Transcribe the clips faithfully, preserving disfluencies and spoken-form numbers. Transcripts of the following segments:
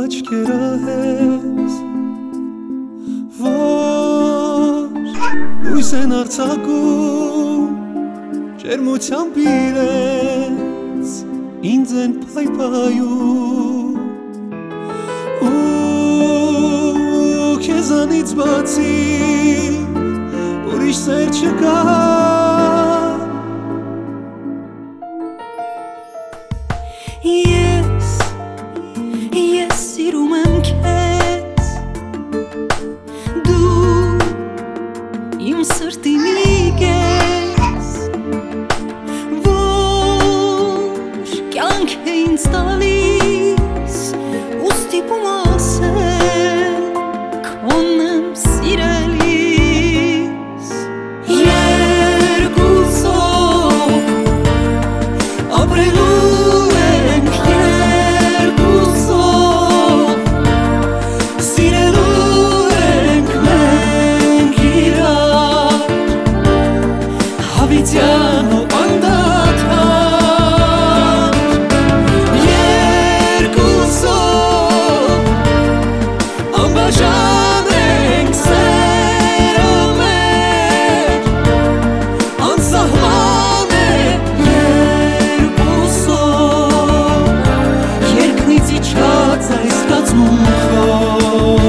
աչքերահես որ լույս են արձակում ջերմությամբ իրենց ինձ են փայփայում ու քեզանից բացի ուրիշ սեր չկա Ես, ես սիրում եմ քեզ Դու իմ սրտի մի կես Որ կյանք է ինձ տալիս ու ստիպում ասել քոնն եմ սիրելիս Երկուսով ապրելու Հավիտյան ու անդադար Երկուսով անբաժան ենք սերը մեր Անսահման է երկուսով Երկնից իջած այս զգացմունքով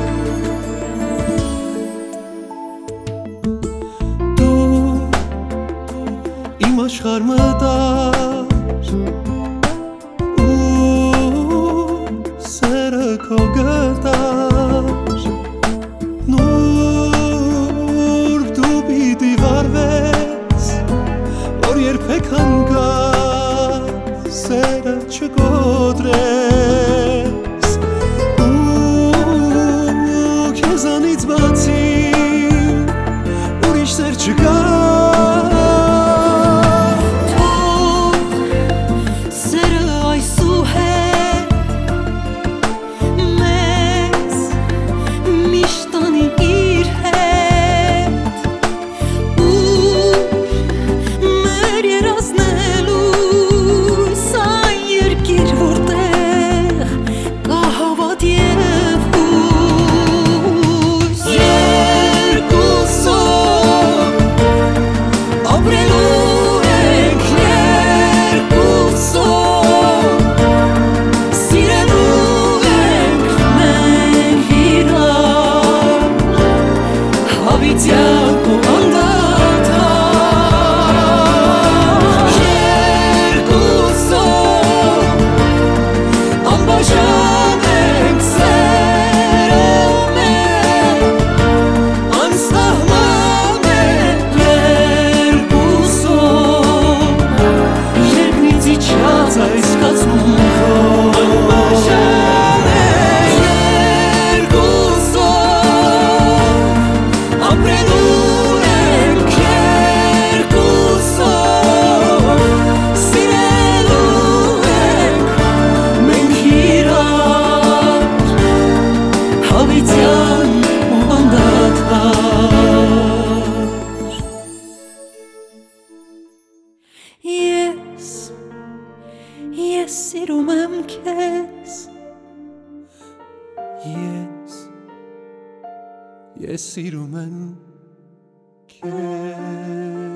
Իմ աշխարհ մտար ու սերը քո գտար նուրբ դու պիտի վարվես որ երբեք հանգած սերը չկոտրես ու քեզանից բացի ուրիշ սեր չկա Ես, ես սիրում եմ քեզ Ես, ես սիրում եմ քեզ